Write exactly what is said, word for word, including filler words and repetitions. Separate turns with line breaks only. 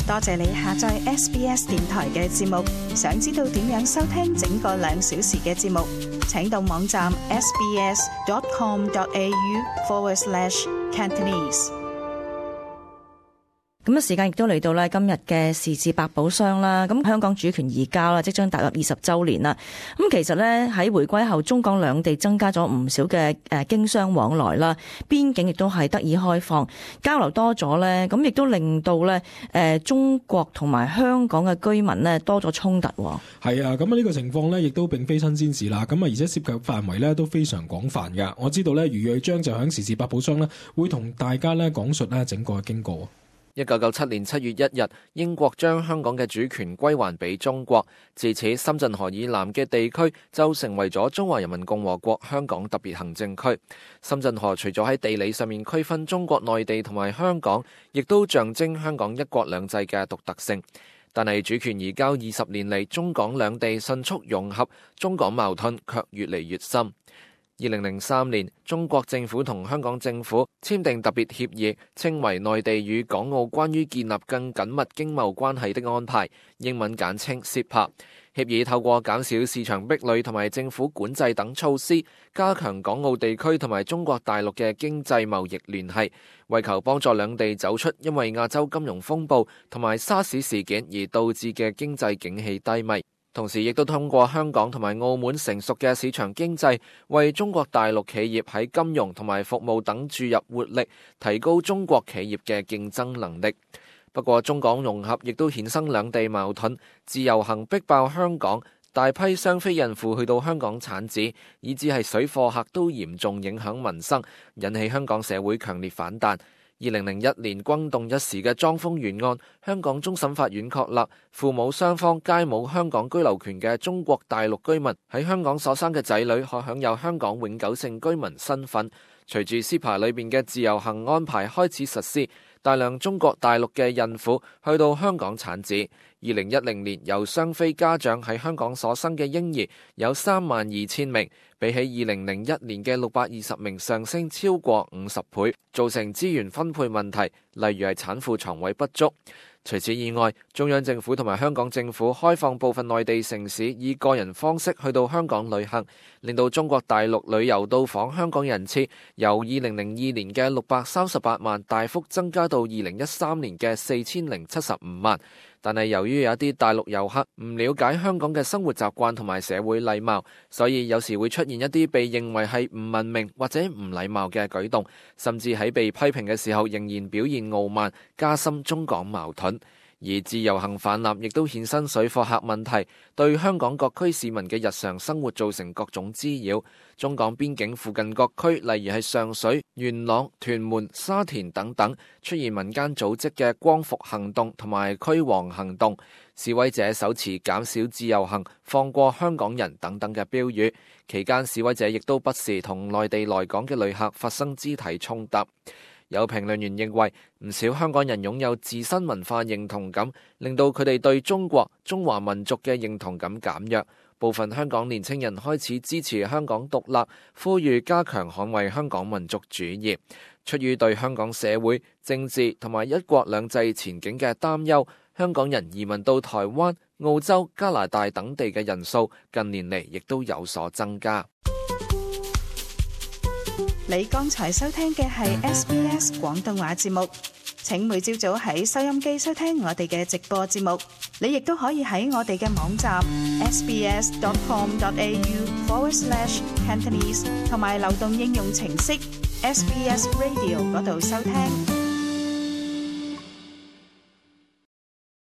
多謝你下載 S B S 電台嘅節目。想知道點樣收聽整個兩小時嘅節目，請到網站 sbs.com.au forward slash Cantonese。
咁啊，時間亦都嚟到咧今日嘅時事百寶箱啦。咁香港主權移交啦，即將踏入二十週年啦。咁其實咧喺回歸後，中港兩地增加咗唔少嘅誒經商往來啦，邊境亦都係得以開放，交流多咗咧，咁亦都令到咧誒中國同埋香港嘅居民咧多咗衝突。
係啊，咁啊呢個情況咧亦都並非新鮮事啦。咁啊而且涉及範圍咧都非常廣泛㗎。我知道咧余瑞章就喺時事百寶箱咧會同大家咧講述咧整個嘅經過。
一九九七年七月一日，英國將香港嘅主權歸還俾中國，自此深圳河以南嘅地區就成為咗中華人民共和國香港特別行政區。深圳河除咗喺地理上面區分中國內地同埋香港，亦都象徵香港一國兩制嘅獨特性。但係主權移交二十年嚟，中港兩地迅速融合，中港矛盾卻越嚟越深。二零零三年，中國政府同香港政府簽訂特別協議，稱為內地與港澳關於建立更緊密經貿關係的安排，英文簡稱 C E P A。協議透過減少市場壁壘同埋政府管制等措施，加強港澳地區同埋中國大陸嘅經濟貿易聯繫，為求幫助兩地走出因為亞洲金融風暴同埋沙士事件而導致嘅經濟景氣低迷。同時亦都通過香港同埋澳門成熟嘅市場經濟，為中國大陸企業喺金融同埋服務等注入活力，提高中國企業嘅競爭能力。不過中港融合亦都衍生兩地矛盾，自由行逼爆香港，大批雙非孕婦去到香港產子，以至係水貨客都嚴重影響民生，引起香港社會強烈反彈。二零零一年轟動一時嘅莊豐源案，香港終審法院確立父母雙方皆冇香港居留權嘅中國大陸居民喺香港所生嘅仔女可享有香港永久性居民身份。隨住 C E P A 裏邊嘅自由行安排開始實施，大量中國大陸嘅孕婦去到香港產子。二零一零年由雙非家長喺香港所生嘅嬰兒有三萬二千名，比起二零零一年嘅六百二十名上升超過五十倍，造成資源分配問題，例如係產婦床位不足。除此以外，中央政府同埋香港政府開放部分內地城市以個人方式去到香港旅行，令到中國大陸旅遊到訪香港人次由二零零二年嘅六百三十八萬大幅增加到二零一三年嘅四千零七十五萬。但係由於有一啲大陸遊客唔了解香港嘅生活習慣同埋社會禮貌，所以有時會出現一啲被認為係唔文明或者唔禮貌嘅舉動，甚至喺被批評嘅時候仍然表現傲慢，加深中港矛盾。而自由行泛濫亦都衍生水貨客問題，對香港各區市民嘅日常生活造成各種滋擾。中港邊境附近各區，例如係上水、元朗、屯門、沙田等等，出現民間組織嘅光復行動同埋驅蝗行動，示威者手持減少自由行、放過香港人等等嘅標語。期間示威者亦都不時同內地來港嘅旅客發生肢體衝突。有評論員認為，唔少香港人擁有自身文化認同感，令到佢哋對中國、中華民族嘅認同感減弱。部分香港年輕人開始支持香港獨立，呼籲加強捍衛香港民族主義。出於對香港社會、政治同埋一國兩制前景嘅擔憂，香港人移民到台灣、澳洲、加拿大等地嘅人數近年嚟亦都有所增加。
你剛才收聽嘅係 S B S 廣東話節目，請每朝早喺收音機收聽我哋嘅直播節目。你亦都可以喺我哋嘅網站 sbs.com.au forward slash Cantonese 同埋流動應用程式 S B S Radio 嗰度收聽。